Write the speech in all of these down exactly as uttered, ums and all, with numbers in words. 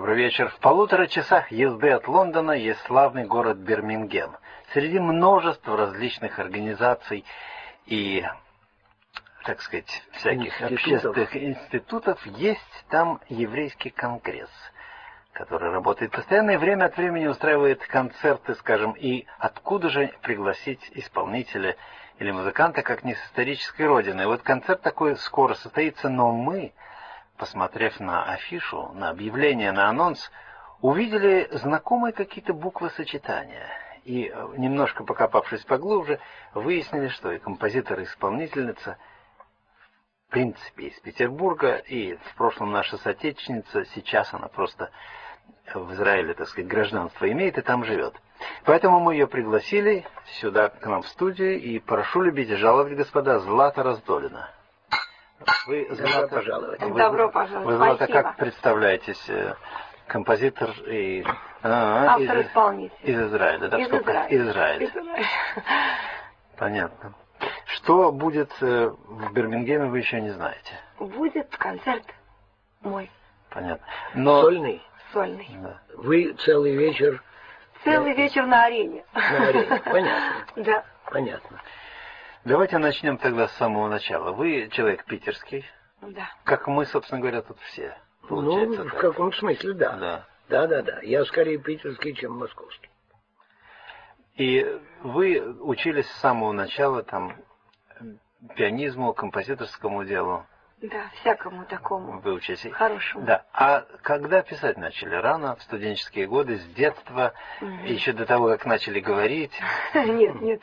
Добрый вечер. В полутора часах езды от Лондона есть славный город Бирмингем. Среди множества различных организаций и, так сказать, всяких институтов. общественных институтов есть там еврейский конгресс, который работает постоянно и время от времени устраивает концерты, скажем, и откуда же пригласить исполнителя или музыканта, как не с исторической родины. И вот концерт такой скоро состоится, но мы, посмотрев на афишу, на объявление, на анонс, увидели знакомые какие-то буквы сочетания. И, немножко покопавшись поглубже, выяснили, что и композитор, и исполнительница, в принципе, из Петербурга, и в прошлом наша соотечественница, сейчас она просто в Израиле, так сказать, гражданство имеет и там живет. Поэтому мы ее пригласили сюда, к нам в студию, и прошу любить и жаловать, господа, Злата Раздолина. Вы, Злата, пожаловать. Вы, Добро пожаловать. Вы, Злата, Спасибо. как представляетесь? Композитор и... А, автор-исполнитель. Из, из Израиля, да? Из Сколько? Израиля. Из Израиля. Из Израиля. Понятно. Что будет в Бирмингеме, вы еще не знаете? Будет концерт мой. Понятно. Но... Сольный? Сольный. Да. Вы целый вечер... Целый вечер на арене. На арене, понятно. Да. Понятно. Давайте начнем тогда с самого начала. Вы человек питерский. Да. Как мы, собственно говоря, тут все. Ну, в так. каком смысле, да. Да. Да, да, да. Я скорее питерский, чем московский. И вы учились с самого начала там пианизму, композиторскому делу. Да, всякому такому. Вы учились. Хорошему. Да. А когда писать начали? Рано, в студенческие годы, с детства, угу. еще до того, как начали говорить? Нет, нет.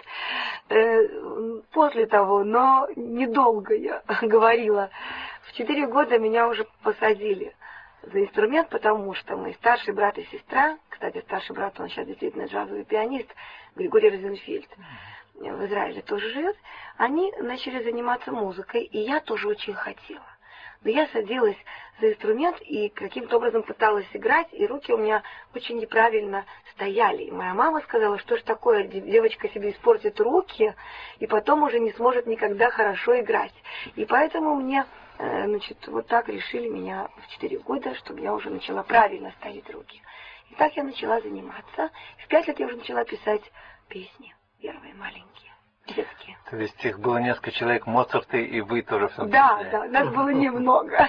После того, но недолго я говорила. В четыре года меня уже посадили за инструмент, потому что мой старший брат и сестра, кстати, старший брат, он сейчас действительно джазовый пианист, Григорий Розенфельд, в Израиле тоже живет, они начали заниматься музыкой, и я тоже очень хотела. Но я садилась за инструмент и каким-то образом пыталась играть, и руки у меня очень неправильно стояли. И моя мама сказала, что ж такое, девочка себе испортит руки, и потом уже не сможет никогда хорошо играть. И поэтому мне, значит, вот так решили меня в четыре года, чтобы я уже начала правильно ставить руки. И так я начала заниматься. В пять лет я уже начала писать песни. Первые маленькие, детские. То есть их было несколько человек, Моцарт и вы тоже в том числе? Да, да, нас было немного.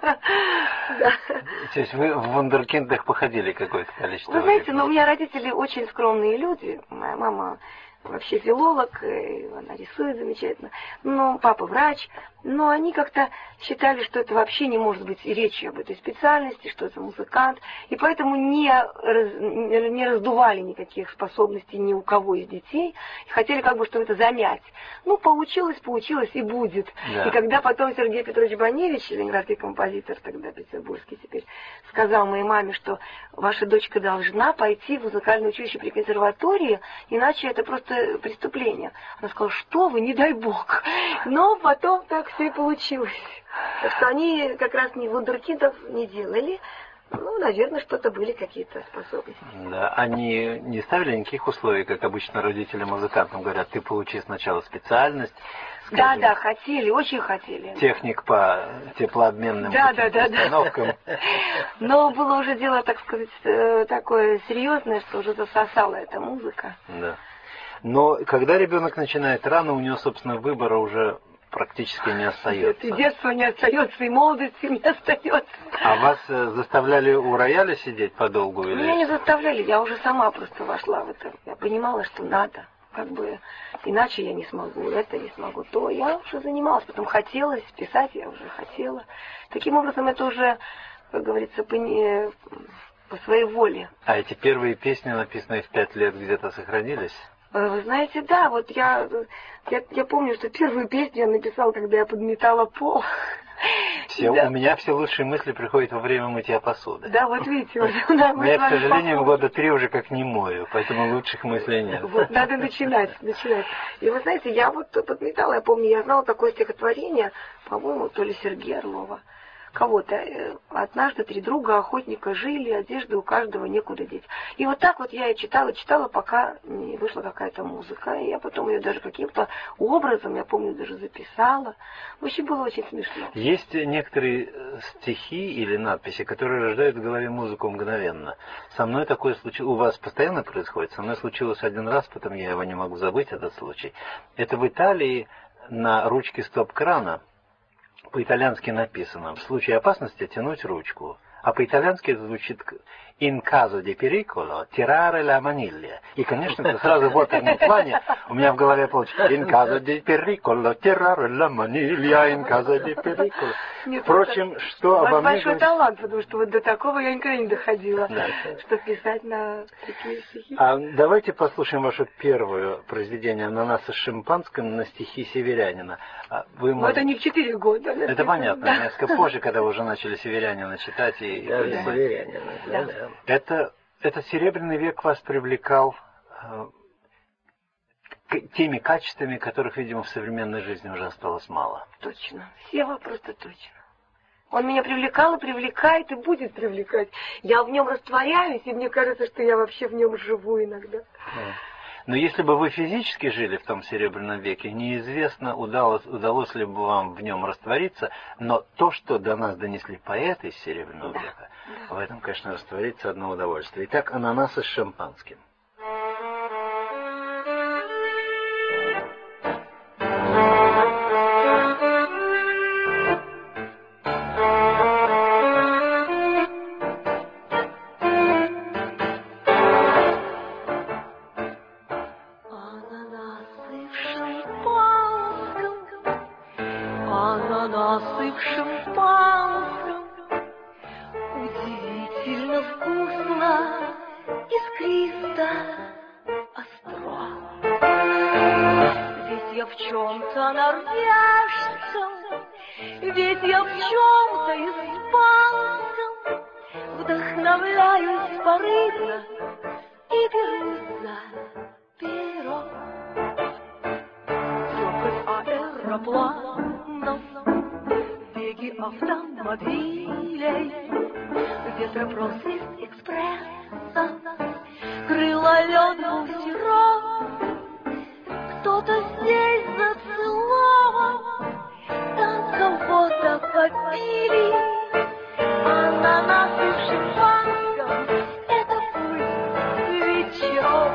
То есть вы в вундеркиндах походили какое-то количество? Вы знаете, но у меня родители очень скромные люди. Моя мама вообще филолог, она рисует замечательно. Но папа врач. Но они как-то считали, что это вообще не может быть и речи об этой специальности, что это музыкант. И поэтому не, раз, не раздували никаких способностей ни у кого из детей. И хотели как бы что это замять. Ну, получилось, получилось и будет. Да. И когда потом Сергей Петрович Баневич, ленинградский композитор, тогда петербургский теперь, сказал моей маме, что ваша дочка должна пойти в музыкальное училище при консерватории, иначе это просто преступление. Она сказала, что вы, не дай бог. Но потом так все и получилось. Так что они как раз ни вундеркиндов не делали. Ну, наверное, что-то были какие-то способности. Да, они не ставили никаких условий, как обычно родители музыкантам говорят, ты получи сначала специальность. Скажем, да, да, хотели, очень хотели. Техник по теплообменным да, да, да, установкам. Да. Но было уже дело, так сказать, такое серьезное, что уже засосала эта музыка. Да. Но когда ребенок начинает рано, у него, собственно, выбора уже практически не остается. И детства не остается, и молодости не остается. А вас заставляли у рояля сидеть подолгу? Или... Меня не заставляли, я уже сама просто вошла в это. Я понимала, что надо. Как бы иначе я не смогу, это не смогу, то я уже занималась. Потом хотелось писать, я уже хотела. Таким образом, это уже, как говорится, по, не, по своей воле. А эти первые песни, написанные в пять лет, где-то сохранились? Вы знаете, да, вот я, я, я помню, что первую песню я написала, когда я подметала пол. Все, да. У меня все лучшие мысли приходят во время мытья посуды. Да, вот видите, вот у нас. Я, к сожалению, года три уже как не мою, поэтому лучших мыслей нет. Вот, надо начинать, начинать. И вы знаете, я вот подметала, я помню, я знала такое стихотворение, по-моему, то ли Сергея Орлова, кого-то. Однажды три друга охотника жили, одежды у каждого некуда деть. И вот так вот я и читала, читала, пока не вышла какая-то музыка. И я потом ее даже каким-то образом, я помню, даже записала. В общем, было очень смешно. Есть некоторые стихи или надписи, которые рождают в голове музыку мгновенно. Со мной такое случилось. У вас постоянно происходит? Со мной случилось один раз, потом я его не могу забыть, этот случай. Это в Италии на ручке стоп-крана по-итальянски написано: в случае опасности тянуть ручку. А по-итальянски это звучит «in caso di pericolo tirare la maniglia». И, конечно, это сразу в оперном плане у меня в голове получится «in caso di pericolo tirare la maniglia, in caso di pericolo». Нет, Впрочем, это, что у вас обо мне... большой талант, потому что вот до такого я никогда не доходила, Да. что писать на такие стихи. А давайте послушаем ваше первое произведение «Ананасы с шимпанским» на стихи Северянина. Вы Но мож... это не в четыре года. Это понятно, да. несколько позже, когда вы уже начали Северянина читать. И... Даже и... Северянина, да, да. Это, этот Серебряный век вас привлекал э, к, теми качествами, которых, видимо, в современной жизни уже осталось мало. Точно. Сева просто точно. Он меня привлекал и привлекает, и будет привлекать. Я в нем растворяюсь, и мне кажется, что я вообще в нем живу иногда. Но если бы вы физически жили в том Серебряном веке, неизвестно, удалось, удалось ли бы вам в нем раствориться, но то, что до нас донесли поэты из Серебряного Да, века, да. в этом, конечно, раствориться одно удовольствие. Итак, «Ананасы с шампанским». Ананасы в шампанском, удивительно вкусно, искристо, остро. Ведь я в чем-то норвежцем, ведь я в чем-то испанцем, вдохновляюсь порывно и берусь за перо. Цокот аэропланов, беги автомобилей, ветропросвист экспресса, крылолет буксиров. Кто-то здесь зацелован, там кого-то попили. Ананасы в шампанском — это пульс вечеров.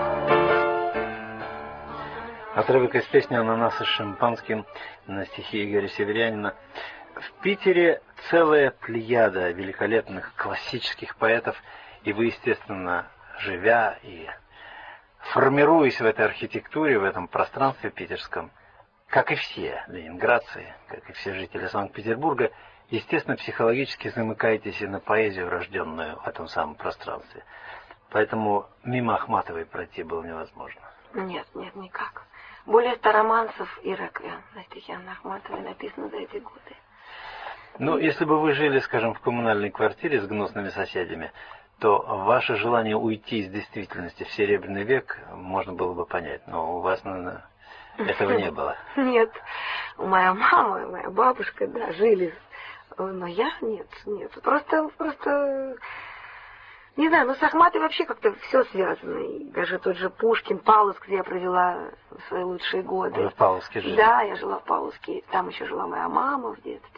Отрывок из песни «Ананасы с шампанским» на стихи Игоря Северянина. В Питере целая плеяда великолепных классических поэтов, и вы, естественно, живя и формируясь в этой архитектуре, в этом пространстве питерском, как и все ленинградцы, как и все жители Санкт-Петербурга, естественно, психологически замыкаетесь и на поэзию, рожденную в этом самом пространстве. Поэтому мимо Ахматовой пройти было невозможно. Нет, нет, никак. Более ста романсов и реквием на стихи Анны Ахматовой написано за эти годы. Ну, если бы вы жили, скажем, в коммунальной квартире с гнусными соседями, то ваше желание уйти из действительности в Серебряный век можно было бы понять. Но у вас, наверное, этого не было. Нет. Моя мама и моя бабушка, да, жили. Но я нет, нет. Просто, просто... Не знаю, но с Ахматовой вообще как-то все связано. И даже тот же Пушкин, Павловск, где я провела свои лучшие годы. Вы в Павловске жили? Да, я жила в Павловске. Там еще жила моя мама в детстве.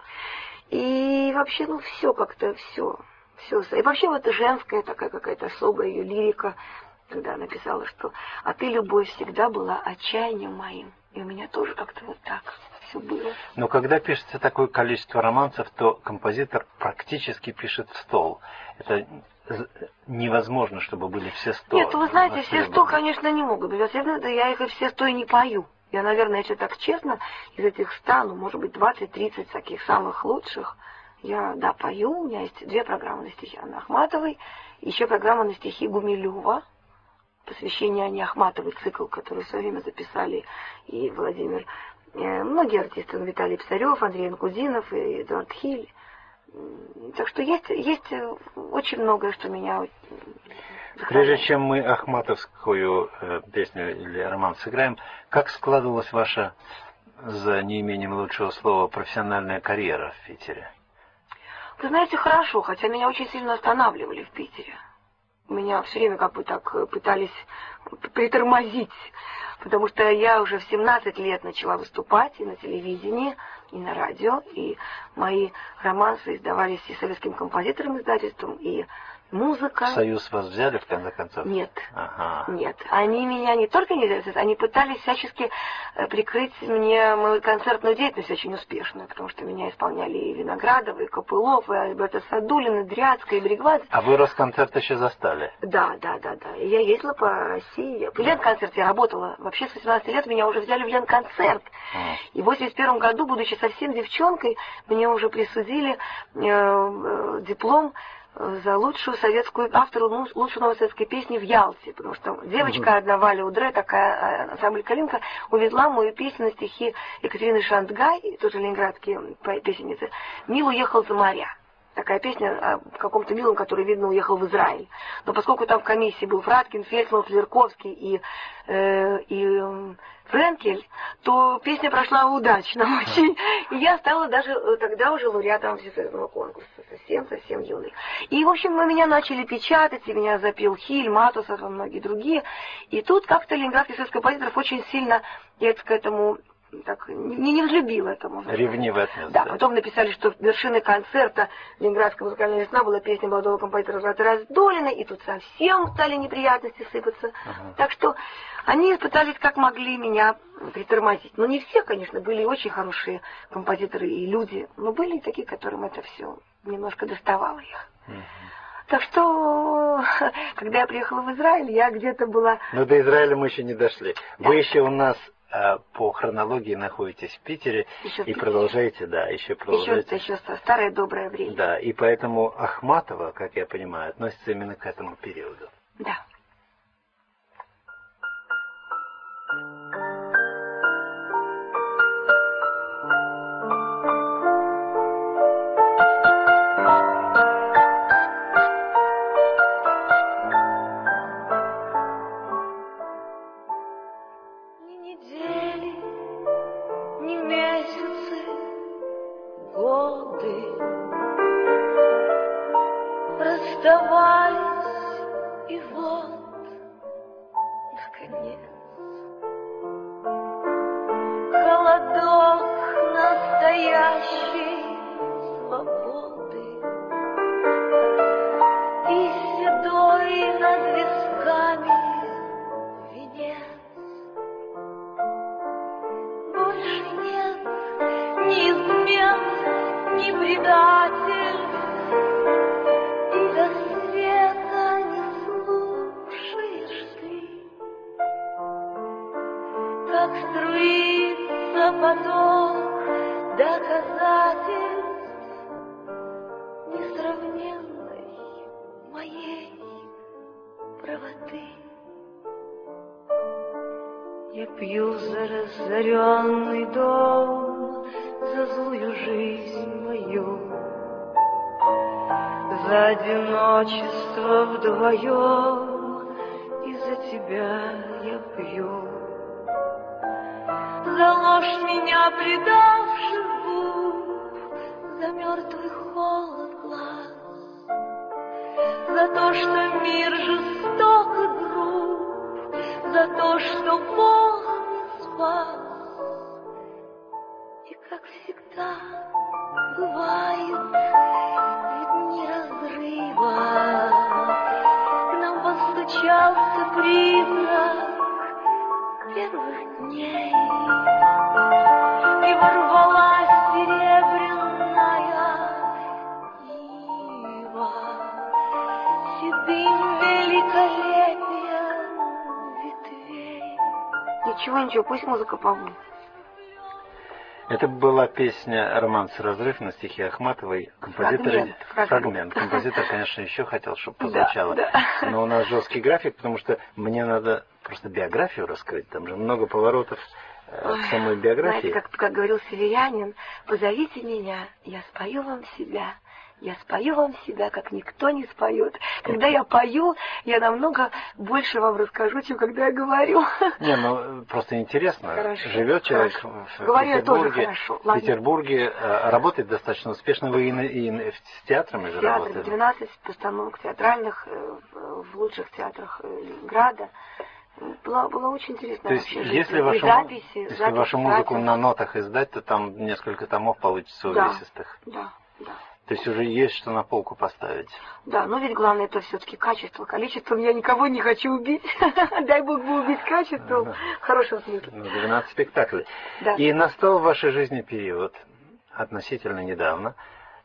И вообще, ну, все как-то, все. все. И вообще вот женская такая какая-то особая ее лирика, когда она писала, что «А ты, любовь, всегда была отчаянием моим». И у меня тоже как-то вот так все было. Но когда пишется такое количество романсов, то композитор практически пишет в стол. Это невозможно, чтобы были все сто. Нет, вы знаете, все сто, конечно, не могут быть. Особенно я их и все сто и не пою. Я, наверное, если так честно, из этих ста, ну, может быть, двадцать-тридцать таких самых лучших, я, да, пою. У меня есть две программы на стихи Анны Ахматовой, еще программа на стихи Гумилева, посвящение Анне Ахматовой, цикл, который в свое время записали и Владимир, э, многие артисты, ну, Виталий Писарев, Андрей Анкудинов и Эдуард Хиль. Так что есть, есть очень многое, что меня... Прежде чем мы ахматовскую э, песню или роман сыграем, как складывалась ваша, за неимением лучшего слова, профессиональная карьера в Питере? Вы знаете, хорошо, хотя меня очень сильно останавливали в Питере. Меня все время как бы так пытались притормозить, потому что я уже в семнадцать лет начала выступать и на телевидении, и на радио, и мои романсы издавались и советским композитором издательством, и музыка. В Союз вас взяли, в конце концов? Нет. Ага. Нет. Они меня не только не взяли, они пытались всячески прикрыть мне мою концертную деятельность очень успешную, потому что меня исполняли и Виноградов, и Копылов, и Альберта Садулина, и Дряцкая, и Бригвадзе. А вы Росконцерт еще застали? Да, да, да, да. И я ездила по России. В Ленконцерт я работала. Вообще с восемнадцати лет меня уже взяли в Ленконцерт. Mm. И в восемьдесят первом году, будучи совсем девчонкой, мне уже присудили э, э, диплом за лучшую советскую, автору ну, лучшей новой советской песни в Ялте, потому что девочка одна, Валя Удре, такая ансамбль «Калинка», увезла мою песню на стихи Екатерины Шандгай, тоже ленинградские песенницы, «Мил уехал за моря». Такая песня о каком-то милом, который, видно, уехал в Израиль. Но поскольку там в комиссии был Фраткин, Фельдман, Флерковский и, э, и э, Френкель, то песня прошла удачно очень. И я стала даже тогда уже лауреатом всесоюзного конкурса. Совсем-совсем юный. И, в общем, мы меня начали печатать, и меня запел Хиль, Матусов и многие другие. И тут как-то Ленинградский союз композиторов очень сильно я к этому... так, не, не взлюбила это, можно сказать. Ревнивый отнес. Да, потом написали, что вершиной концерта Ленинградская музыкальная весна была песня молодого композитора Златы Раздолина, и тут совсем стали неприятности сыпаться. Uh-huh. Так что они пытались как могли меня притормозить. Но не все, конечно, были очень хорошие композиторы и люди, но были и такие, которым это все немножко доставало их. Uh-huh. Так что, когда я приехала в Израиль, я где-то была... Но до Израиля мы еще не дошли. Да. Вы еще у нас... по хронологии находитесь в Питере еще и в Питере. продолжаете, да, еще продолжаете. Еще, еще старое доброе время. Да, и поэтому Ахматова, как я понимаю, относится именно к этому периоду. Да. Я пью за разоренный дом, за злую жизнь мою, за одиночество вдвоем, и за тебя я пью. За ложь меня предавших губ, за мертвый холод глаз, за то, что мир жесток и груб, за то, что Бог не спас. И как всегда бывает в дни разрыва, к нам постучался призрак первых дней, и ворвалась серебряная ива седым великолепием ветвей. Ничего, ничего, пусть музыка побудет. Это была песня «Романс разрыв» на стихи Ахматовой. Композитор... Фрагмент. Фрагмент. Фрагмент. Композитор, конечно, еще хотел, чтобы прозвучало. Да, да. Но у нас жесткий график, потому что мне надо просто биографию раскрыть. Там же много поворотов э, в самой биографии. Знаете, как, как говорил северянин, позовите меня, я спою вам себя. Я спою вам себя, как никто не споет. Когда я пою, я намного больше вам расскажу, чем когда я говорю. Не, ну просто интересно. Хорошо, Живет человек хорошо. в Говорю я тоже Петербурге, хорошо. в Ладно. Петербурге, э, работает достаточно успешно. Вы и, на- и на- с театрами же Театр, работали? двенадцать постановок театральных э, в в лучших театрах э, Ленинграда. Было, было очень интересно. То есть, вообще жить. если, И вашу, записи, если записи вашу музыку братьев. на нотах издать, то там несколько томов получится Да. увесистых. Да, да. То есть уже есть что на полку поставить. Да, но ведь главное это все-таки качество. Количеством я никого не хочу убить. Дай Бог бы убить качеством. В хорошем смысле. Ну, двенадцать спектаклей. Да. И настал в вашей жизни период, относительно недавно,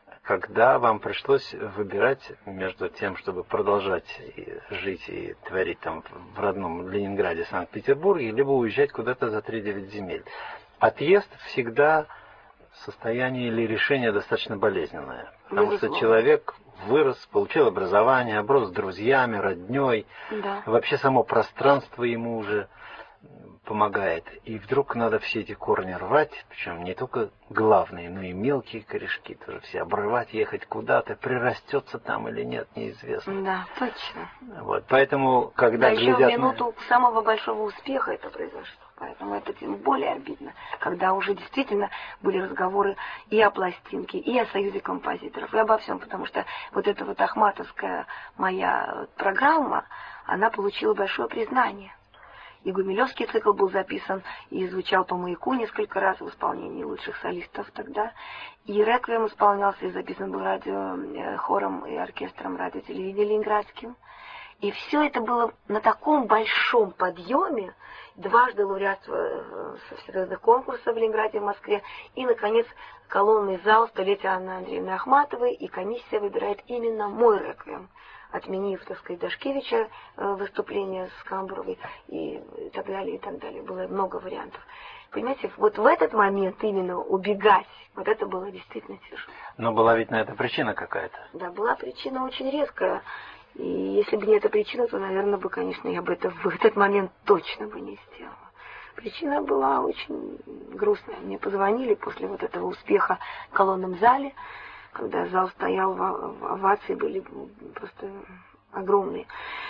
когда вам пришлось выбирать между тем, чтобы продолжать и жить и творить там в родном Ленинграде, Санкт-Петербурге, либо уезжать куда-то за три-девять земель. Отъезд всегда состояние или решение достаточно болезненное. Потому Безусловно. что человек вырос, получил образование, оброс с друзьями, родней. Да. Вообще само пространство ему уже помогает. И вдруг надо все эти корни рвать, причем не только главные, но и мелкие корешки тоже все обрывать, ехать куда-то, прирастется там или нет, неизвестно. Да, точно. Вот, поэтому, когда Да, еще в глядят на- минуту самого большого успеха это произошло. Поэтому это тем более обидно, когда уже действительно были разговоры и о пластинке, и о союзе композиторов, и обо всем, потому что вот эта вот ахматовская моя программа, она получила большое признание. И Гумилевский цикл был записан и звучал по маяку несколько раз в исполнении лучших солистов тогда. И реквием исполнялся и записан был радио, э, хором и оркестром радио-телевидения ленинградским. И все это было на таком большом подъеме, дважды лауреатство э, со всероссийских конкурсов в Ленинграде и в Москве, и, наконец, колонный зал столетия Анны Андреевны Ахматовой, и комиссия выбирает именно мой реквием, отменив, так сказать, Дашкевича э, выступление с Камбуровой и так далее, и так далее. Было много вариантов. Понимаете, вот в этот момент именно убегать, вот это было действительно тяжело. Но была ведь на это причина какая-то. Да, была причина очень резкая. И если бы не эта причина, то, наверное, бы, конечно, я бы это в этот момент точно бы не сделала. Причина была очень грустная. Мне позвонили после вот этого успеха в колонном зале, когда зал стоял, в овации были просто огромные.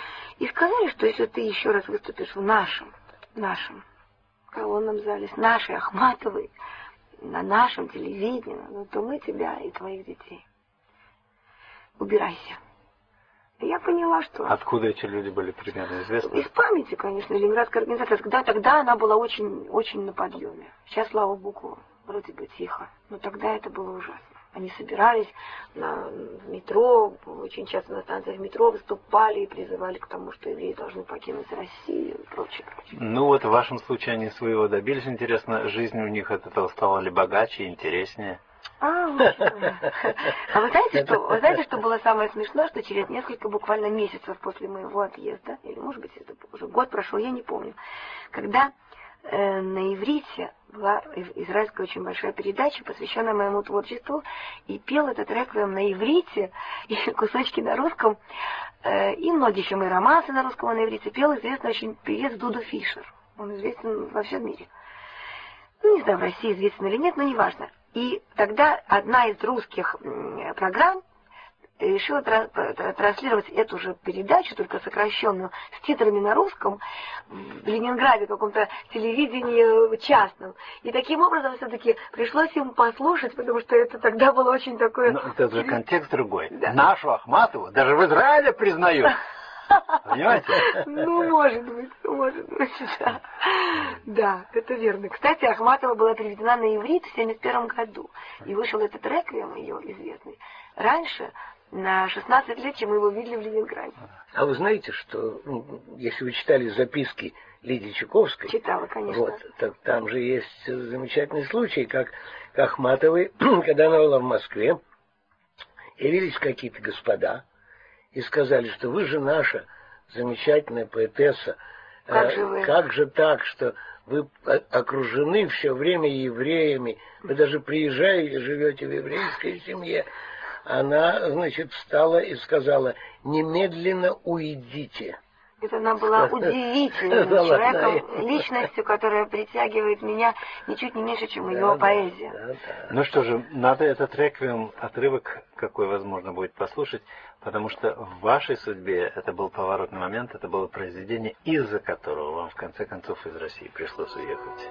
И сказали, что если ты еще раз выступишь в нашем, в нашем колонном зале, с нашей Ахматовой, на нашем телевидении, ну, то мы тебя и твоих детей. Убирайся. И я поняла, что... Откуда эти люди были примерно известны? Из памяти, конечно, Ленинградская организация. Тогда, тогда она была очень, очень на подъеме. Сейчас, слава богу, вроде бы тихо. Но тогда это было ужасно. Они собирались на, в метро, очень часто на станциях метро выступали и призывали к тому, что евреи должны покинуть Россию и прочее, прочее. Ну вот в вашем случае они своего добились. Интересно, жизнь у них от этого стала ли богаче, интереснее? А, а вы знаете, что, вы знаете, что было самое смешное, что через несколько буквально месяцев после моего отъезда, или, может быть, это уже год прошел, я не помню, когда э, на иврите была израильская очень большая передача, посвященная моему творчеству, и пел этот реквием на иврите, и кусочки на русском, э, и многие еще мои романсы на русском и на иврите пел известный очень певец Дуду Фишер. Он известен во всем мире. Ну, не знаю, в России известен или нет, но неважно. И тогда одна из русских программ решила транслировать эту же передачу, только сокращенную, с титрами на русском, в Ленинграде, в каком-то телевидении частном. И таким образом все-таки пришлось ему послушать, потому что это тогда было очень такое... Но это же контекст другой. Да. Нашу Ахматову даже в Израиле признают. Понимаете? Ну, может быть, может быть, да. Да, это верно. Кстати, Ахматова была переведена на иврит в семьдесят первом году. И вышел этот реквием ее известный раньше, на шестнадцать лет, чем мы его видели в Ленинграде. А вы знаете, что, ну, если вы читали записки Лидии Чуковской... Читала, конечно. Вот, так там же есть замечательный случай, как к Ахматовой, когда она была в Москве, явились какие-то господа, и сказали, что вы же наша замечательная поэтесса. Как же вы? Как же так, что вы окружены все время евреями, вы даже приезжаете, живете в еврейской семье. Она, значит, встала и сказала: немедленно уйдите. Это она была удивительным человеком, личностью, которая притягивает меня ничуть не меньше, чем ее поэзия. Ну что же, надо этот реквием, отрывок какой возможно будет послушать, потому что в вашей судьбе это был поворотный момент, это было произведение, из-за которого вам в конце концов из России пришлось уехать.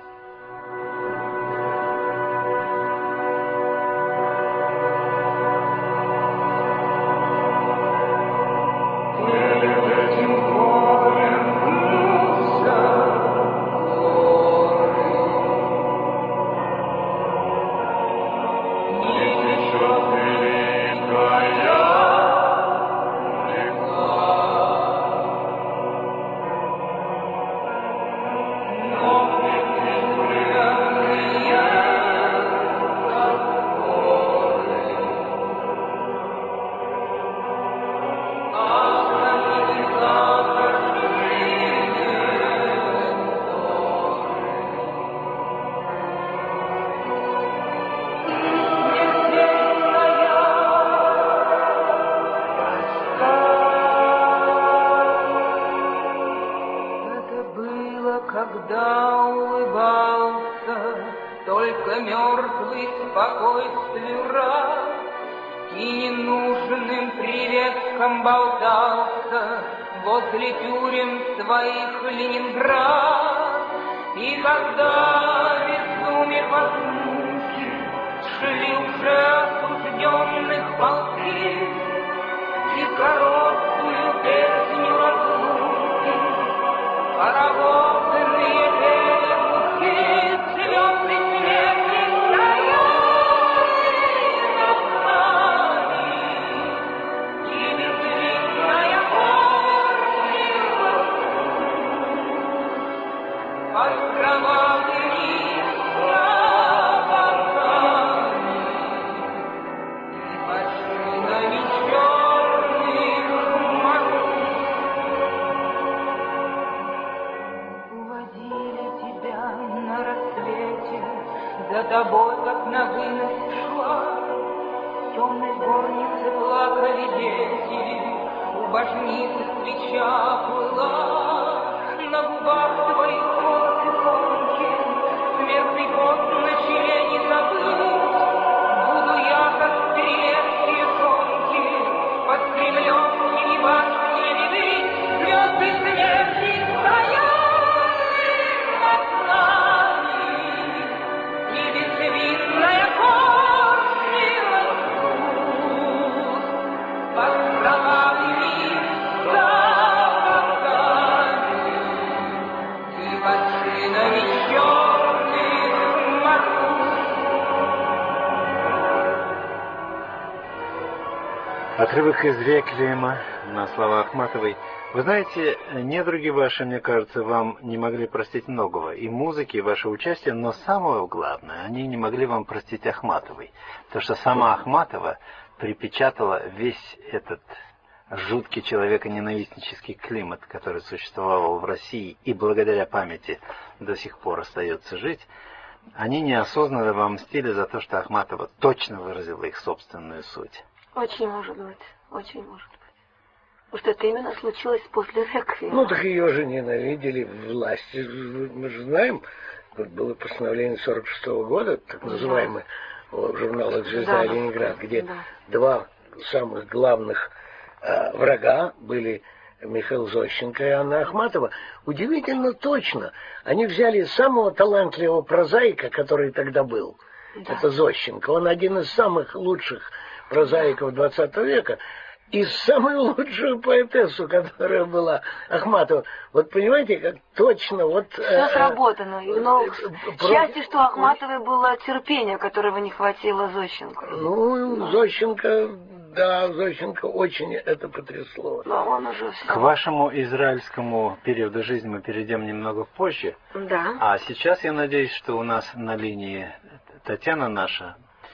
Отрывок из реквиема на слова Ахматовой. Вы знаете, недруги ваши, мне кажется, вам не могли простить многого. И музыки, и ваше участие, но самое главное, они не могли вам простить Ахматовой. Потому что сама Ахматова припечатала весь этот жуткий человеконенавистнический климат, который существовал в России и благодаря памяти до сих пор остается жить. Они неосознанно вам мстили за то, что Ахматова точно выразила их собственную суть. Очень может быть, очень может быть. Потому что это именно случилось после реквиема. Ну, так ее же ненавидели власти. Мы же знаем, вот было постановление сорок шестого года, так называемое, да. В журналах «Звезда» и «Ленинград», где да. два самых главных э, врага были Михаил Зощенко и Анна Ахматова. Удивительно точно. Они взяли самого талантливого прозаика, который тогда был. Да. Это Зощенко. Он один из самых лучших прозаиков двадцатого века, и самую лучшую поэтессу, которая была Ахматова. Вот понимаете, как точно вот... Все э, сработано. Но э, к счастью, что Ахматовой было терпение, которого не хватило Зощенко. Ну, да. Зощенко, да, Зощенко очень это потрясло. Но он уже все... К вашему израильскому периоду жизни мы перейдем немного позже. Да. А сейчас я надеюсь, что у нас на линии Татьяна наша,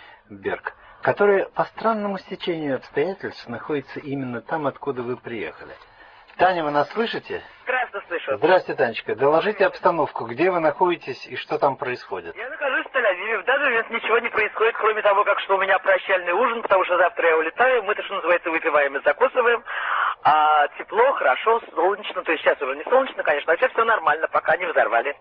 Берг, которая по странному стечению обстоятельств находится именно там, откуда вы приехали. Таня, вы нас слышите? Здравствуйте, слышу. Здравствуйте, Танечка. Доложите обстановку, где вы находитесь и что там происходит. Я нахожусь в Тель-Авиве. Даже ничего не происходит, кроме того, как что у меня прощальный ужин, потому что завтра я улетаю. Мы-то, что называется, выпиваем и закусываем. А тепло, хорошо, солнечно, то есть сейчас уже не солнечно, конечно, вообще все нормально, пока не взорвали.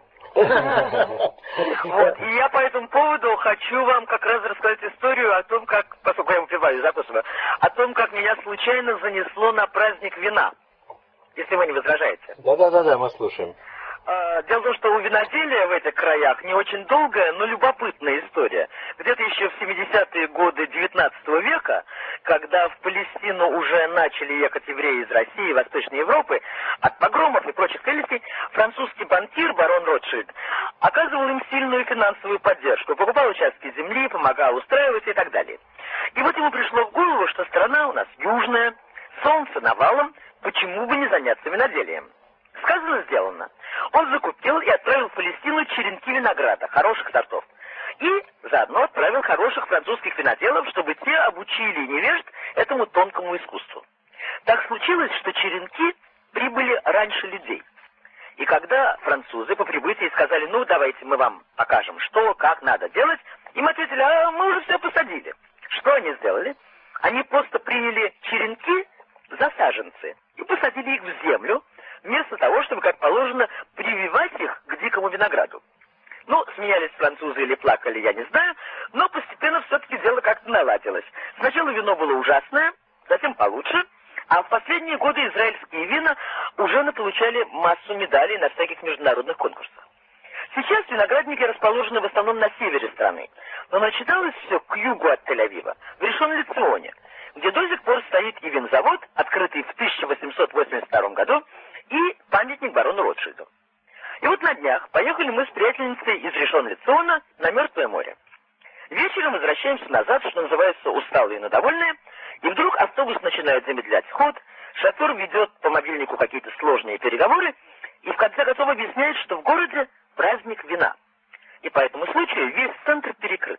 Вот, и я по этому поводу хочу вам как раз рассказать историю о том, как, поскольку я выпиваю, записываю, о том, как меня случайно занесло на праздник вина, если вы не возражаете. Да-да-да, мы слушаем. Дело в том, что у виноделия в этих краях не очень долгая, но любопытная история. Где-то еще в семидесятые годы девятнадцатого века, когда в Палестину уже начали ехать евреи из России и Восточной Европы, от погромов и прочих прелестей, французский банкир, барон Ротшильд, оказывал им сильную финансовую поддержку, покупал участки земли, помогал устраивать и так далее. И вот ему пришло в голову, что страна у нас южная, солнце навалом, почему бы не заняться виноделием? Сказано, сделано. Он закупил и отправил в Палестину черенки винограда, хороших сортов. И заодно отправил хороших французских виноделов, чтобы те обучили невежд этому тонкому искусству. Так случилось, что черенки прибыли раньше людей. И когда французы по прибытии сказали, ну давайте мы вам покажем, что, как надо делать, им ответили, а мы уже все посадили. Что они сделали? Они просто приняли черенки за саженцы и посадили их в землю, вместо того, чтобы, как положено, прививать их к дикому винограду. Ну, смеялись французы или плакали, я не знаю, но постепенно все-таки дело как-то наладилось. Сначала вино было ужасное, затем получше, а в последние годы израильские вина уже наполучали массу медалей на всяких международных конкурсах. Сейчас виноградники расположены в основном на севере страны, но начиналось все к югу от Тель-Авива, в Ришон-ле-Ционе, где до сих пор стоит и винзавод, открытый в тысяча восемьсот восемьдесят втором году, и памятник барону Ротшильду. И вот на днях поехали мы с приятельницей из Ришон-ле-Циона на Мертвое море. Вечером возвращаемся назад, что называется, усталые, но довольные, и вдруг автобус начинает замедлять ход, шофер ведет по мобильнику какие-то сложные переговоры, и в конце концов объясняет, что в городе праздник вина. И по этому случаю весь центр перекрыт.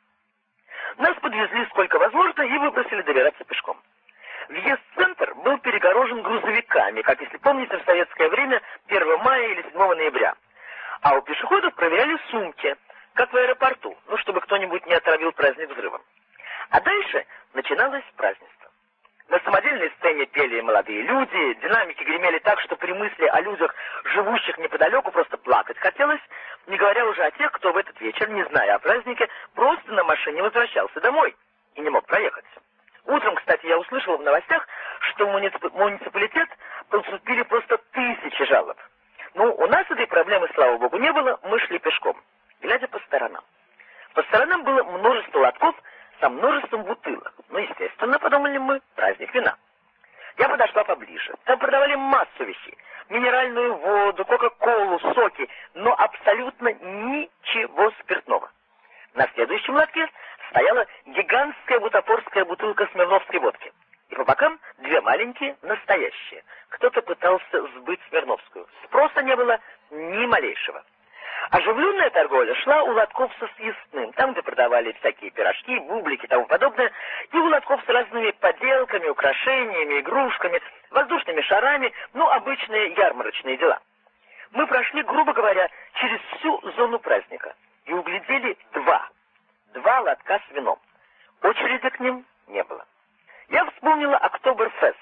Нас подвезли сколько возможно и выбросили добираться пешком. Въезд в центр был перегорожен грузовиками, как, если помните, в советское время первого мая или седьмого ноября. А у пешеходов проверяли сумки, как в аэропорту, ну, чтобы кто-нибудь не отравил праздник взрывом. А дальше начиналось празднество. На самодельной сцене пели молодые люди, динамики гремели так, что при мысли о людях, живущих неподалеку, просто плакать хотелось, не говоря уже о тех, кто в этот вечер, не зная о празднике, просто на машине возвращался домой и не мог проехать. Утром, кстати, я услышал в новостях, что в муниципа- муниципалитет поступили просто тысячи жалоб. Ну, у нас этой проблемы, слава богу, не было, мы шли пешком, глядя по сторонам. По сторонам было множество лотков со множеством бутылок. Ну, естественно, подумали мы, праздник вина. Я подошла поближе. Там продавали массу вещей. Минеральную воду, кока-колу, соки, но абсолютно ничего спиртного. На следующем лотке стояла гигантская бутафорская бутылка смирновской водки. И по бокам две маленькие, настоящие. Кто-то пытался сбыть смирновскую. Спроса не было ни малейшего. Оживленная торговля шла у лотков со съестным, там, где продавали всякие пирожки, бублики и тому подобное, и у лотков с разными поделками, украшениями, игрушками, воздушными шарами, ну, обычные ярмарочные дела. Мы прошли, грубо говоря, через всю зону праздника и углядели два, два лотка с вином. Очереди к ним не было. Я вспомнила Октоберфест,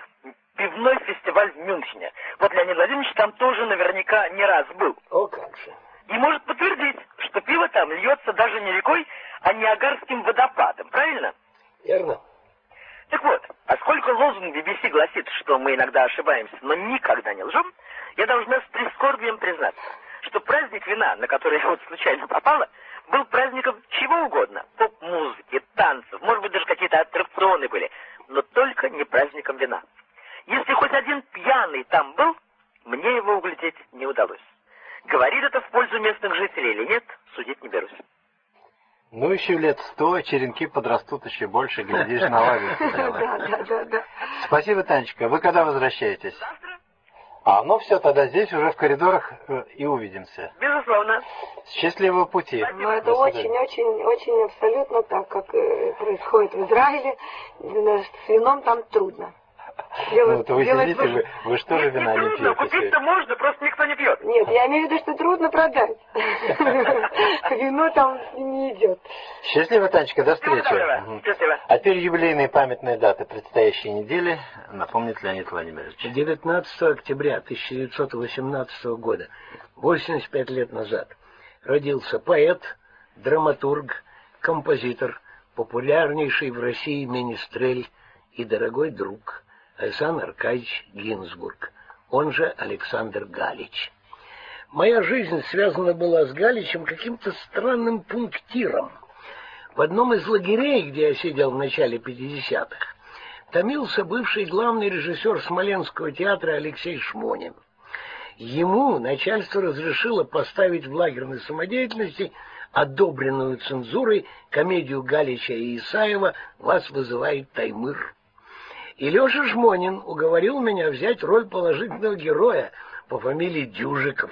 пивной фестиваль в Мюнхене. Вот Леонид Владимирович там тоже наверняка не раз был. О, как же. И может подтвердить, что пиво там льется даже не рекой, а Ниагарским водопадом, правильно? Верно. Так вот, поскольку лозунг би би си гласит, что мы иногда ошибаемся, но никогда не лжем, я должна с прискорбием признаться, что праздник вина, на который я вот случайно попала, был праздником чего угодно, поп-музыки, танцев, может быть, даже какие-то аттракционы были, но только не праздником вина. Если хоть один пьяный там был, мне его углядеть не удалось. Говорит это в пользу местных жителей или нет, судить не берусь. Ну, еще лет сто, черенки подрастут еще больше, глядишь, наладится дело. Да, да, да, да. Спасибо, Танечка. Вы когда возвращаетесь? Завтра? А, ну все, тогда здесь уже в коридорах э, и увидимся. Безусловно. Счастливого пути. Ну, это очень-очень, очень абсолютно так, как э, происходит в Израиле. С вином там трудно. Делать, Ну, то вы делать сидите, вы, вы что же вина не Трудно, пьете? купить-то можно, просто никто не пьет. Нет, я имею в виду, что трудно продать. Вино там не идет. Счастливо, Танечка, до встречи. Счастливо. Мгм. Счастливо. А теперь юбилейные памятные даты предстоящей недели напомнит Леонид Владимирович. девятнадцатого октября тысяча девятьсот восемнадцатого года, восемьдесят пять лет назад, родился поэт, драматург, композитор, популярнейший в России менестрель и дорогой друг Александр Аркадьевич Гинзбург, он же Александр Галич. Моя жизнь связана была с Галичем каким-то странным пунктиром. В одном из лагерей, где я сидел в начале пятидесятых, томился бывший главный режиссер Смоленского театра Алексей Шмонин. Ему начальство разрешило поставить в лагерной самодеятельности одобренную цензурой комедию Галича и Исаева «Вас вызывает Таймыр». И Леша Шмонин уговорил меня взять роль положительного героя по фамилии Дюжиков.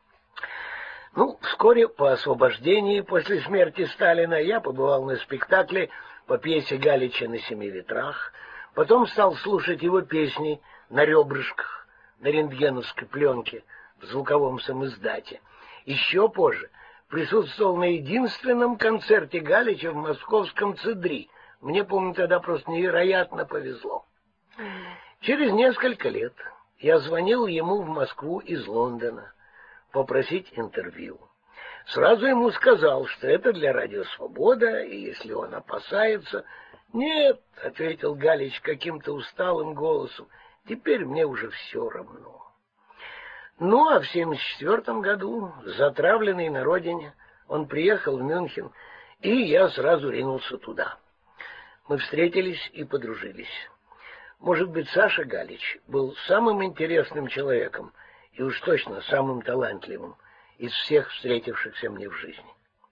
Ну, вскоре по освобождении после смерти Сталина я побывал на спектакле по пьесе Галича «На семи ветрах», потом стал слушать его песни на ребрышках, на рентгеновской пленке, в звуковом самиздате. Еще позже присутствовал на единственном концерте Галича в московском ЦИДРИ. Мне, помню, тогда просто невероятно повезло. Через несколько лет я звонил ему в Москву из Лондона попросить интервью. Сразу ему сказал, что это для Радио Свобода, и если он опасается... «Нет», — ответил Галич каким-то усталым голосом, — «теперь мне уже все равно». Ну, а в семьдесят четвертом году, затравленный на родине, он приехал в Мюнхен, и я сразу ринулся туда. Мы встретились и подружились. Может быть, Саша Галич был самым интересным человеком и уж точно самым талантливым из всех встретившихся мне в жизни.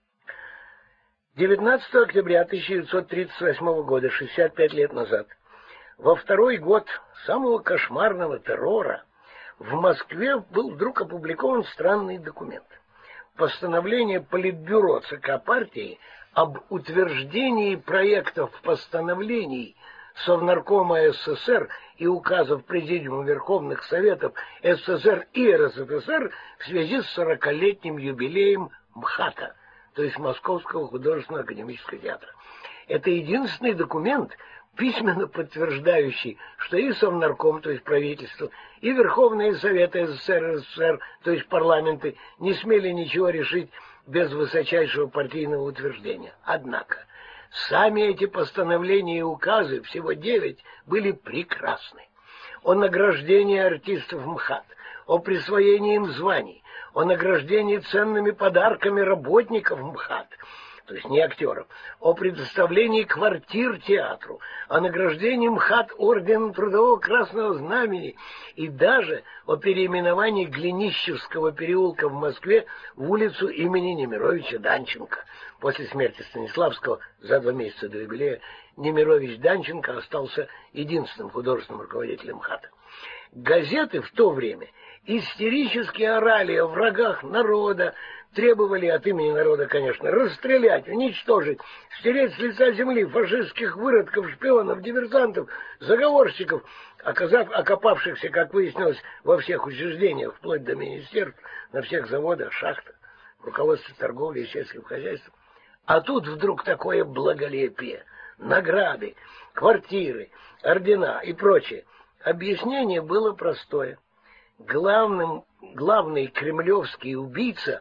девятнадцатого октября тысяча девятьсот тридцать восьмого года, шестьдесят пять лет назад, во второй год самого кошмарного террора, в Москве был вдруг опубликован странный документ. Постановление Политбюро ЦК партии об утверждении проектов постановлений Совнаркома СССР и указов Президиума Верховных Советов СССР и РСФСР в связи с сорокалетним юбилеем МХАТа, то есть Московского художественного академического театра. Это единственный документ, письменно подтверждающий, что и Совнарком, то есть правительство, и Верховные Советы СССР и РСФСР, то есть парламенты, не смели ничего решить без высочайшего партийного утверждения. Однако сами эти постановления и указы, всего девять, были прекрасны. О награждении артистов МХАТ, о присвоении им званий, о награждении ценными подарками работников МХАТ, то есть не актеров, о предоставлении квартир театру, о награждении МХАТ орденом Трудового Красного Знамени и даже о переименовании Глинищевского переулка в Москве в улицу имени Немировича Данченко. После смерти Станиславского за два месяца до юбилея Немирович Данченко остался единственным художественным руководителем МХАТа. Газеты в то время истерически орали о врагах народа, требовали от имени народа, конечно, расстрелять, уничтожить, стереть с лица земли фашистских выродков, шпионов, диверсантов, заговорщиков, оказав, окопавшихся, как выяснилось, во всех учреждениях, вплоть до министерств, на всех заводах, шахтах, в руководстве торговли и сельским хозяйством. А тут вдруг такое благолепие, награды, квартиры, ордена и прочее. Объяснение было простое. Главным, главный кремлевский убийца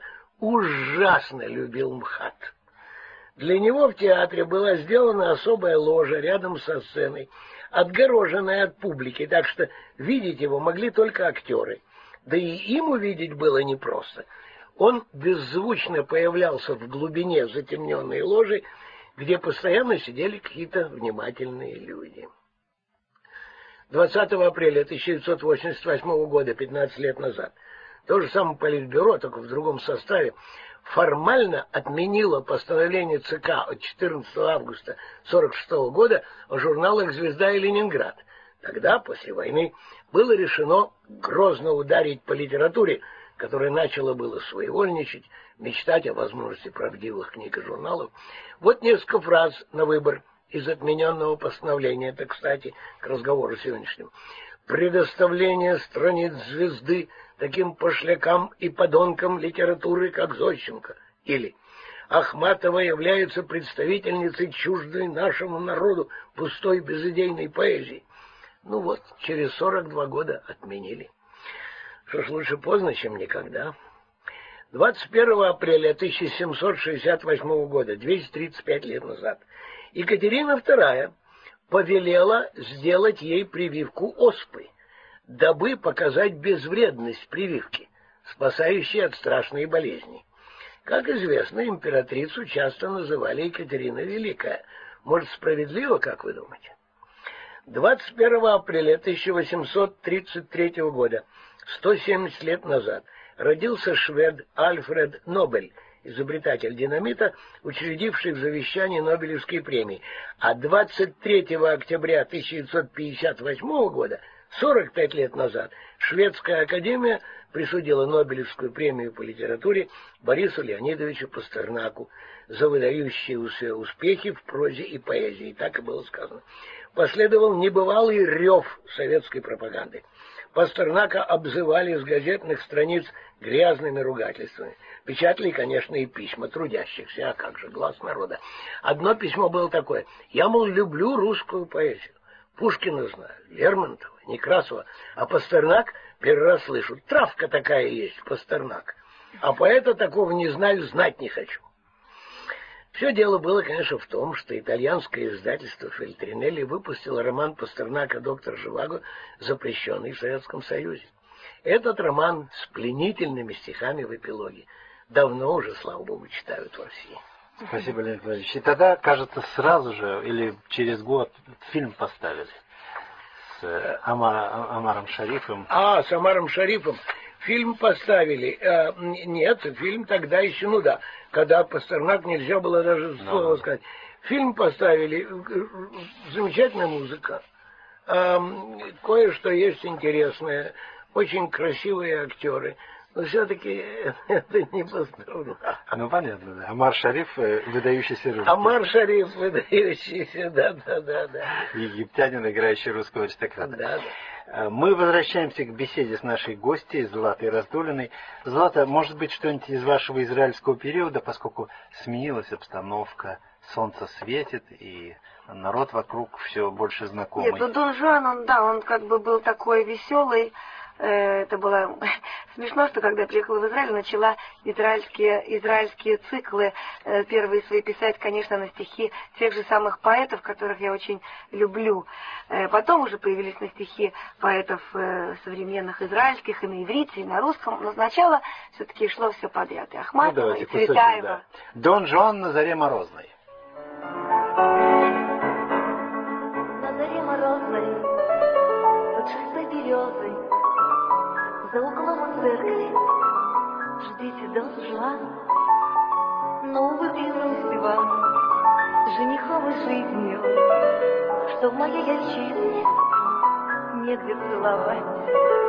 ужасно любил МХАТ. Для него в театре была сделана особая ложа рядом со сценой, отгороженная от публики, так что видеть его могли только актеры. Да и им увидеть было непросто. Он беззвучно появлялся в глубине затемненной ложи, где постоянно сидели какие-то внимательные люди. двадцатого апреля тысяча девятьсот восемьдесят восьмого года, пятнадцать лет назад, то же самое Политбюро, только в другом составе, формально отменило постановление ЦК от четырнадцатого августа сорок шестого года о журналах «Звезда» и «Ленинград». Тогда, после войны, было решено грозно ударить по литературе, которая начала было своевольничать, мечтать о возможности правдивых книг и журналов. Вот несколько фраз на выбор из отмененного постановления, это, кстати, к разговору сегодняшнему, предоставление страниц «Звезды» таким пошлякам и подонкам литературы, как Зощенко, или Ахматова является представительницей чуждой нашему народу пустой безыдейной поэзии. Ну вот, через сорок два года отменили. Что ж, лучше поздно, чем никогда. двадцать первого апреля тысяча семьсот шестьдесят восьмого года, двести тридцать пять лет назад, Екатерина вторая повелела сделать ей прививку оспы, дабы показать безвредность прививки, спасающей от страшной болезни. Как известно, императрицу часто называли Екатерина Великая. Может, справедливо, как вы думаете? двадцать первого апреля тысяча восемьсот тридцать третьего года, сто семьдесят лет назад, родился швед Альфред Нобель, изобретатель динамита, учредивший в завещании Нобелевские премии. А двадцать третьего октября тысяча девятьсот пятьдесят восьмого года, сорок пять лет назад, Шведская академия присудила Нобелевскую премию по литературе Борису Леонидовичу Пастернаку за выдающиеся успехи в прозе и поэзии. Так и было сказано. Последовал небывалый рев советской пропаганды. Пастернака обзывали с газетных страниц грязными ругательствами. Печатали, конечно, и письма трудящихся, а как же, глаз народа. Одно письмо было такое: «Я, мол, люблю русскую поэзию. Пушкина знаю, Лермонтова, Некрасова, а Пастернак первый раз слышу. Травка такая есть, Пастернак. А поэта такого не знаю, знать не хочу». Все дело было, конечно, в том, что итальянское издательство Фельтринелли выпустило роман Пастернака «Доктор Живаго», запрещенный в Советском Союзе. Этот роман с пленительными стихами в эпилоге давно уже, слава богу, читают во России. Спасибо, Леонид Владимирович. И тогда, кажется, сразу же или через год фильм поставили с Ама, Омаром Шарифом. А, с Омаром Шарифом. Фильм поставили. А, нет, фильм тогда еще, ну да, когда Пастернак нельзя было даже слово сказать. Фильм поставили. Замечательная музыка. А, кое-что есть интересное. Очень красивые актеры. Но все-таки это не Пастернак. Ну, понятно, да. Омар Шариф, выдающийся русский. Омар Шариф, выдающийся, да-да-да. Египтянин, играющий русского аристократа. Да, да. Мы возвращаемся к беседе с нашей гостьей, Златой Раздолиной. Злата, может быть, что-нибудь из вашего израильского периода, поскольку сменилась обстановка, солнце светит, и народ вокруг все больше знакомый. Нет, ну Дон Жуан, он, да, он как бы был такой веселый. Это было смешно, что когда я приехала в Израиль, начала израильские, израильские циклы, первые свои писать, конечно, на стихи тех же самых поэтов, которых я очень люблю. Потом уже появились на стихи поэтов современных израильских, и на иврите, и на русском. Но сначала все-таки шло все подряд. И Ахматова, ну, и Цветаева. Да. Дон Жуан на заре морозной. На заре морозной, под шестой березой, за углом церкви ждите Дон Жуан, но, увы, клянусь вам жениховой жизнью, что в моей отчизне негде целовать.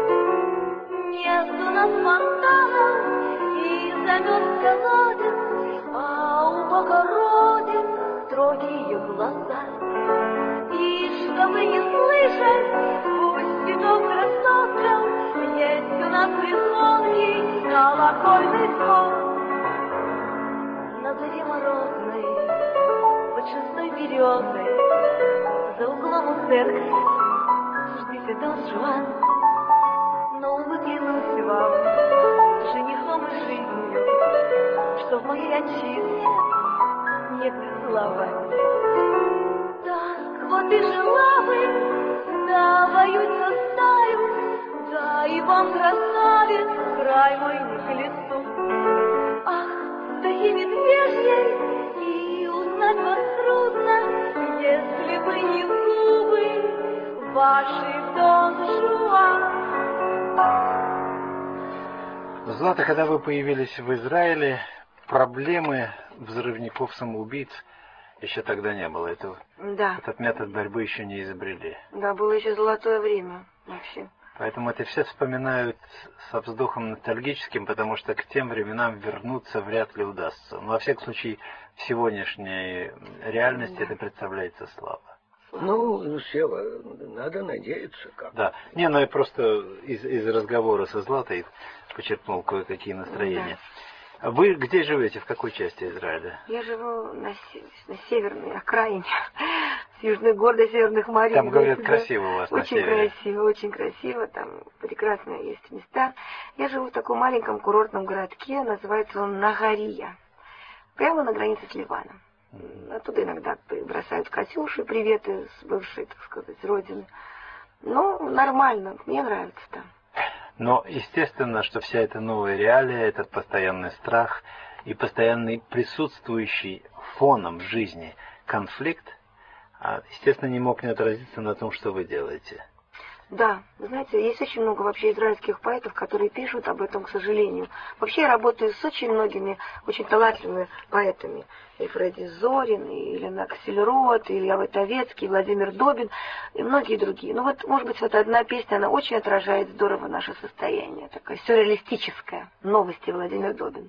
Нету нас фонтана и замерз колодец, а у Богородиц строгие глаза. И чтобы не слышать, пусть петух рассмотрел, есть у нас прислонки колокольный звон. На заре морозной, под шестой березой, за углом у церкви ждите Дон Жуан, но, увы, клянусь вам женихом и жизнью, что в моей отчизне негде целовать. Так вот и жила бы, да, боюсь, оставить, да, и вам, красавец, край мой не к лицу. Ах, да и медвежьей, и узнать вас трудно, если бы не губы ваши, Дон Жуан. Злата, когда вы появились в Израиле, проблемы взрывников-самоубийц еще тогда не было. Это, да. Этот метод борьбы еще не изобрели. Да, было еще золотое время вообще. Поэтому это все вспоминают со вздохом ностальгическим, потому что к тем временам вернуться вряд ли удастся. Но во всяком случае, в сегодняшней реальности это представляется слабо. Ну, Сева, надо надеяться как. Да. Не, ну я просто из, из разговора со Златой почерпнул кое-какие настроения. Да. Вы где живете, в какой части Израиля? Я живу на, на северной окраине, с южной гордой Северных морей. Там, говорят, красиво у вас на севере. Очень красиво, очень красиво, там прекрасные есть места. Я живу в таком маленьком курортном городке, называется он Нагария, прямо на границе с Ливаном. Оттуда иногда бросают Катюши, приветы с бывшей, так сказать, родины. Ну, нормально, мне нравится там. Но естественно, что вся эта новая реалия, этот постоянный страх и постоянный присутствующий фоном в жизни конфликт, естественно, не мог не отразиться на том, что вы делаете. Да, вы знаете, есть очень много вообще израильских поэтов, которые пишут об этом, к сожалению. Вообще я работаю с очень многими очень талантливыми поэтами. И Фредди Зорин, и Елена Ксельрот, и Илья Войтовецкий, и Владимир Добин, и многие другие. Ну вот, может быть, вот одна песня, она очень отражает здорово наше состояние. Такая сюрреалистическая. «Новости», Владимир Добин.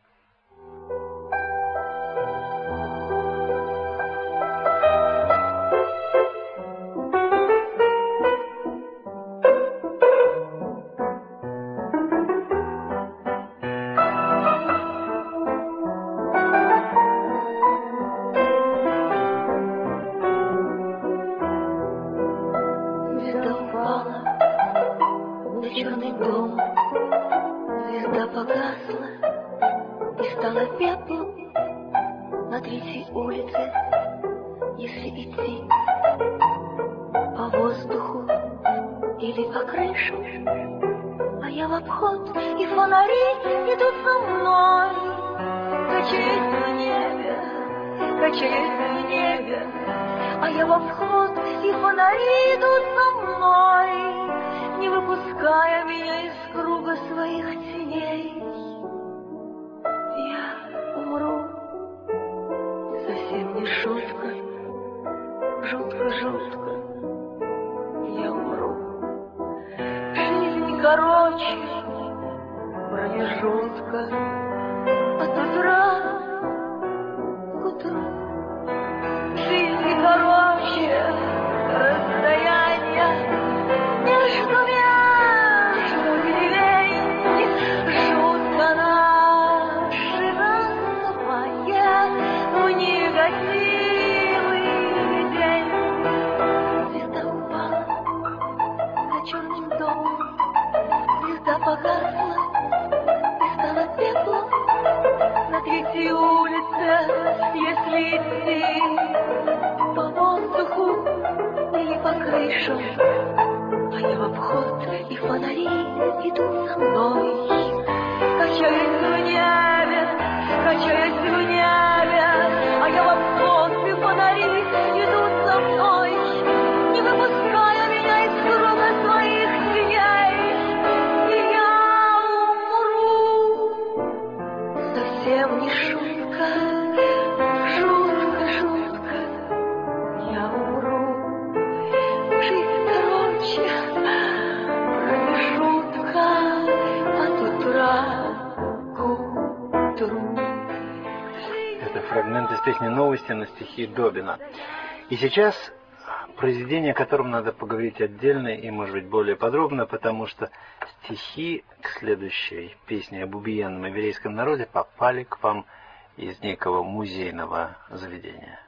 «Новости» на стихи Добина. И сейчас произведение, о котором надо поговорить отдельно и, может быть, более подробно, потому что стихи к следующей песне об убиенном еврейском народе попали к вам из некого музейного заведения.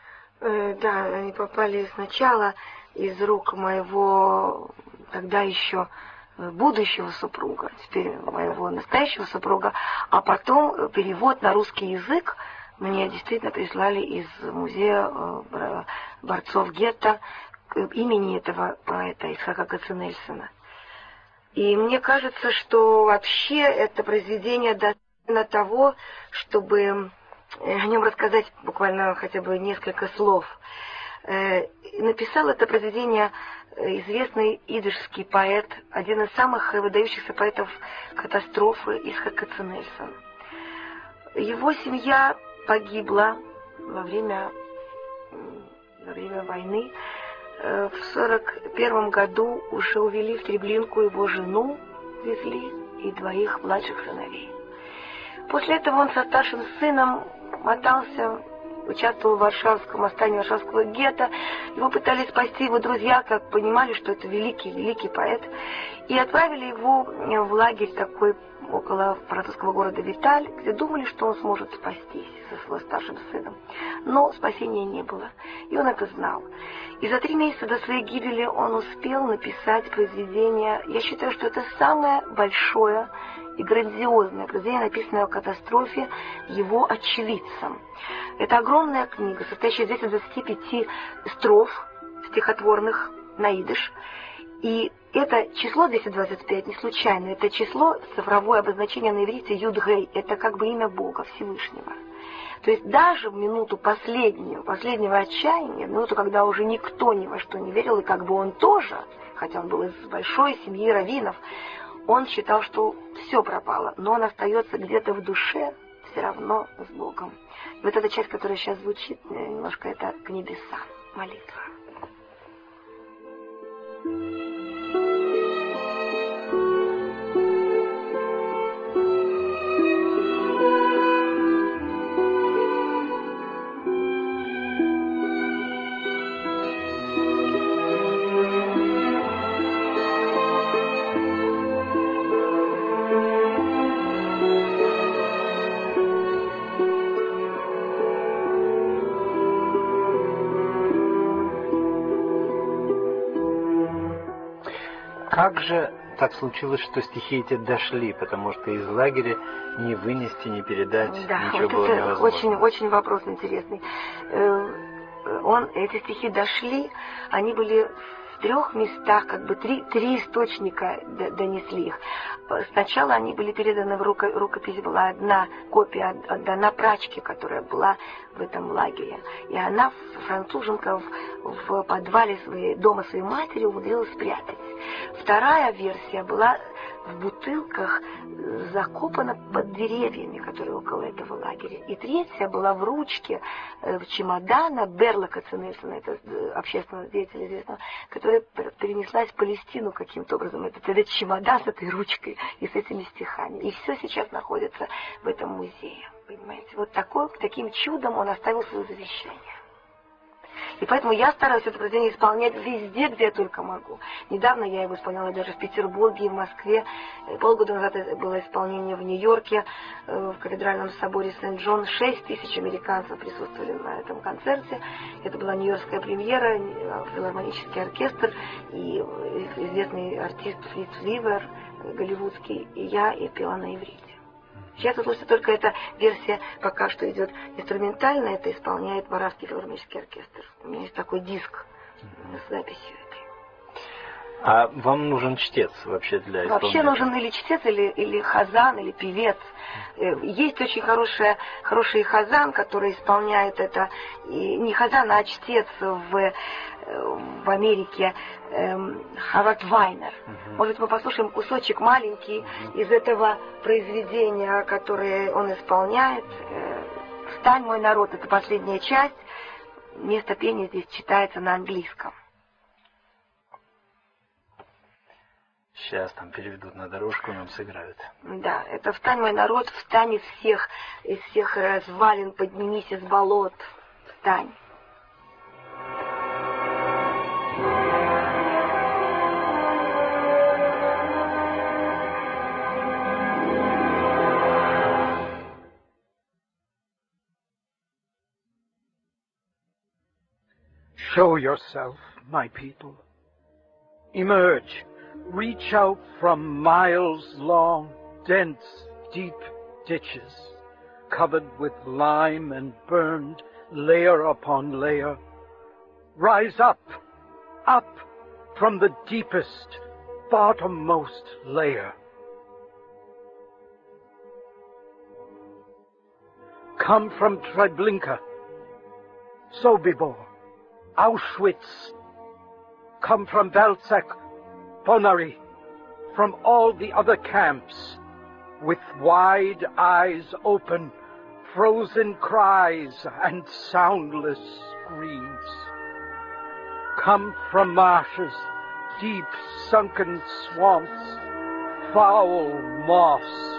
Э, да, они попали сначала из рук моего тогда еще будущего супруга, теперь моего настоящего супруга, а потом перевод на русский язык мне действительно прислали из музея борцов гетто имени этого поэта Ицхака Кацинельсона. И мне кажется, что вообще это произведение достойно того, чтобы о нем рассказать буквально хотя бы несколько слов. Написал это произведение известный идишский поэт, один из самых выдающихся поэтов катастрофы Ицхак Кацинельсон. Его семья погибла во время, во время войны В сорок первом году уже увели в Треблинку его жену, везли, и двоих младших сыновей. После этого он со старшим сыном мотался, участвовал в Варшавском восстании Варшавского гетто. Его пытались спасти его друзья, как понимали, что это великий, великий поэт. И отправили его в лагерь такой около французского города Виталь, где думали, что он сможет спастись со своим старшим сыном. Но спасения не было. И он это знал. И за три месяца до своей гибели он успел написать произведение. Я считаю, что это самое большое и грандиозное произведение, написанное о катастрофе его очевидцам. Это огромная книга, состоящая из двухсот двадцати пяти строф стихотворных на идиш. И это число двести двадцать пять не случайно. Это число, цифровое обозначение на иврите Юд-Гей. Это как бы имя Бога Всевышнего. То есть даже в минуту последнюю, последнего отчаяния, в минуту, когда уже никто ни во что не верил, и как бы он тоже, хотя он был из большой семьи раввинов, он считал, что все пропало, но он остается где-то в душе все равно с Богом. И вот эта часть, которая сейчас звучит, немножко это к небесам, молитва. Как же так случилось, что стихи эти дошли, потому что из лагеря не вынести, не передать, да, ничего вот было это невозможно? очень, очень вопрос интересный. Он, эти стихи дошли, они были в трех местах, как бы три, три источника донесли их. Сначала они были переданы в руко, рукопись, была одна копия отдана прачке, которая была в этом лагере. И она, француженка, в, в подвале своей, дома своей матери умудрилась спрятать. Вторая версия была в бутылках, закопана под деревьями, которые около этого лагеря. И третья была в ручке в чемодана Берлока Ценельсона, это общественного деятеля известного, которая перенеслась в Палестину каким-то образом. Этот, этот чемодан с этой ручкой и с этими стихами. И все сейчас находится в этом музее. Понимаете? Вот такой, таким чудом он оставил свое завещание. И поэтому я стараюсь это произведение исполнять везде, где я только могу. Недавно я его исполняла даже в Петербурге и в Москве. Полгода назад было исполнение в Нью-Йорке, в кафедральном соборе Сент-Джон. Шесть тысяч американцев присутствовали на этом концерте. Это была нью-йоркская премьера, филармонический оркестр и известный артист Фриц Ливер, голливудский, и я, и пела на иврите. Сейчас услышите только эта версия, пока что идет инструментальная, это исполняет Моравский филармонический оркестр. У меня есть такой диск с записью этой. А вам нужен чтец вообще для исполнения? Вообще нужен или чтец, или, или хазан, или певец. Есть очень хорошая, хороший хазан, который исполняет это, и не хазан, а чтец в, в Америке, эм, Хават Вайнер. Uh-huh. Может, мы послушаем кусочек маленький uh-huh. из этого произведения, которое он исполняет. «Встань, мой народ» — это последняя часть. Место пения здесь читается на английском. Сейчас там переведут на дорожку, нам сыграют. Да, это «Встань, мой народ, встань из всех, из всех развалин, поднимись из болот, встань». Show yourself, my people. Emerge. Reach out from miles-long, dense, deep ditches, covered with lime and burned layer upon layer. Rise up, up from the deepest, bottommost layer. Come from Treblinka, Sobibor, Auschwitz. Come from Belzec, Ponary, from all the other camps, with wide eyes open, frozen cries and soundless screams. come from marshes, deep sunken swamps, foul moss.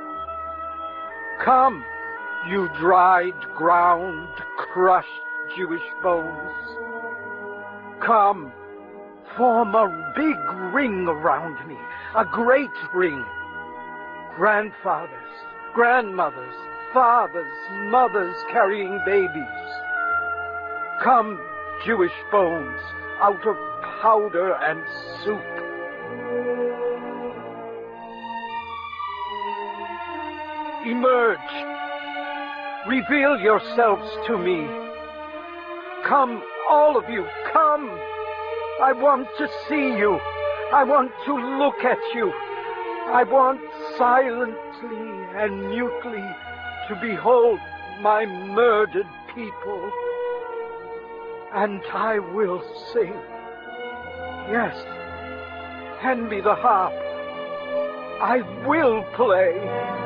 Come, you dried ground, crushed Jewish bones. Come, form a big ring around me, a great ring. Grandfathers, grandmothers, fathers, mothers carrying babies. Come, Jewish bones, out of powder and soup. Emerge. Reveal yourselves to me. Come, all of you, come. I want to see you. I want to look at you. I want silently and mutely to behold my murdered people. And I will sing. Yes, hand me the harp. I will play.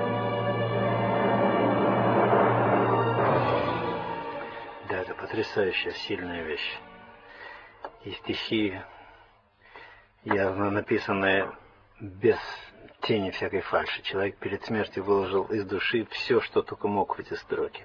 Да, это потрясающая, сильная вещь. И стихи, явно написанные без тени всякой фальши. Человек перед смертью выложил из души все, что только мог в эти строки.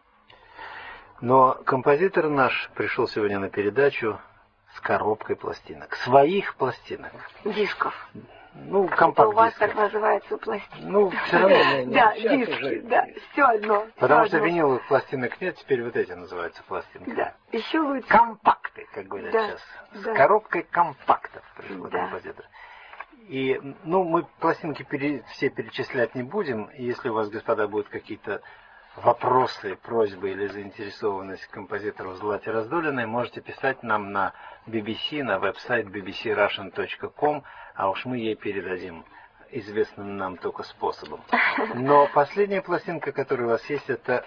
Но композитор наш пришел сегодня на передачу с коробкой пластинок. Своих пластинок. Дисков. Ну, Это компакт-дисков. у вас так называется пластинки. Ну, все равно. Да, диски, да, все одно. Потому что виниловых пластинок нет, теперь вот эти называются пластинки. Да, еще лучше. Компакты, как говорят Да, сейчас. С да. коробкой компактов пришел Да. композитор. И, ну, мы пластинки пере, все перечислять не будем. И если у вас, господа, будут какие-то вопросы, просьбы или заинтересованность к композитору Злате Раздолиной, можете писать нам на би би си, на веб-сайт би би си russian точка ком, а уж мы ей передадим известным нам только способом. Но последняя пластинка, которая у вас есть, это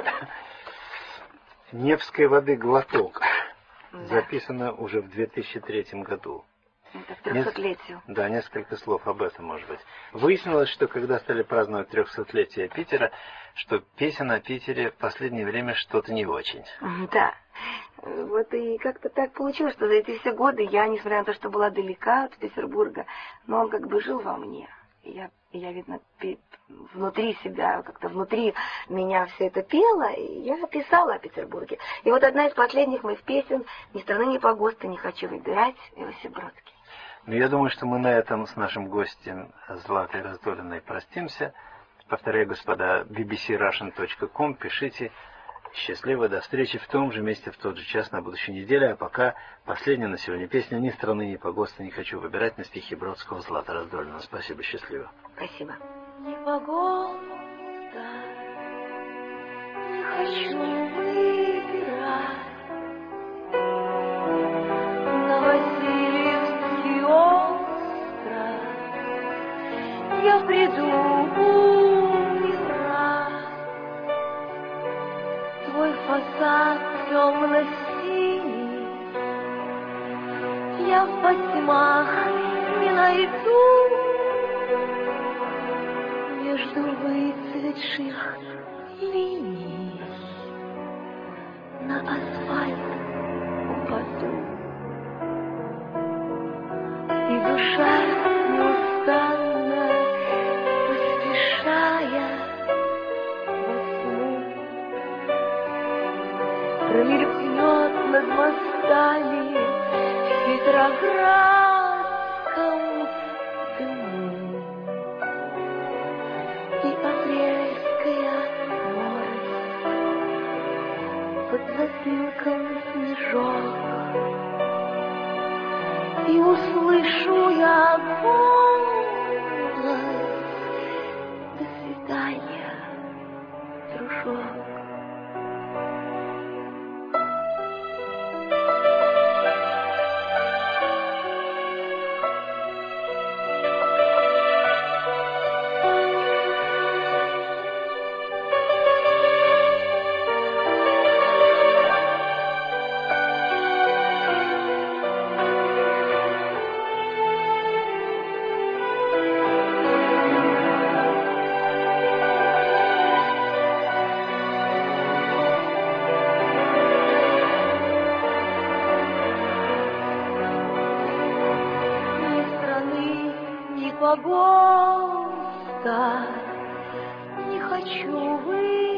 «Невской воды глоток», Да. записана уже в две тысячи третьем году. Это к трехсотлетию. Да, несколько слов об этом, может быть. Выяснилось, что когда стали праздновать трехсотлетие Питера, что песен о Питере в последнее время что-то не очень. Да. Вот и как-то так получилось, что за эти все годы я, несмотря на то, что была далека от Петербурга, но он как бы жил во мне. И я, и я, видно, пи- внутри себя, как-то внутри меня все это пело, и я писала о Петербурге. И вот одна из последних моих песен «Ни страны, ни погоста не хочу выбирать» Иосиф Бродский. Но я думаю, что мы на этом с нашим гостем Златой Раздолиной простимся. Повторяю, господа, би би си russian точка ком, пишите. Счастливо, до встречи в том же месте, в тот же час на будущей неделе. А пока последняя на сегодня песня «Ни страны, ни погоста не хочу выбирать» на стихи Бродского, Злата Раздолина. Спасибо, счастливо. Спасибо. Не погоста, не хочу выбирать. На Васильевский остров я приду умирать. Твой фасад темно-синий я в потьмах не найду. Между выцветших линий на асфальт упаду. И душа неустанно, поспешая во тьму, промелькнет над мостами в Петроградском дыму. И апрельская морось под затылком снежок. И услышу я голос: до свидания, дружок. погоста, не хочу выйти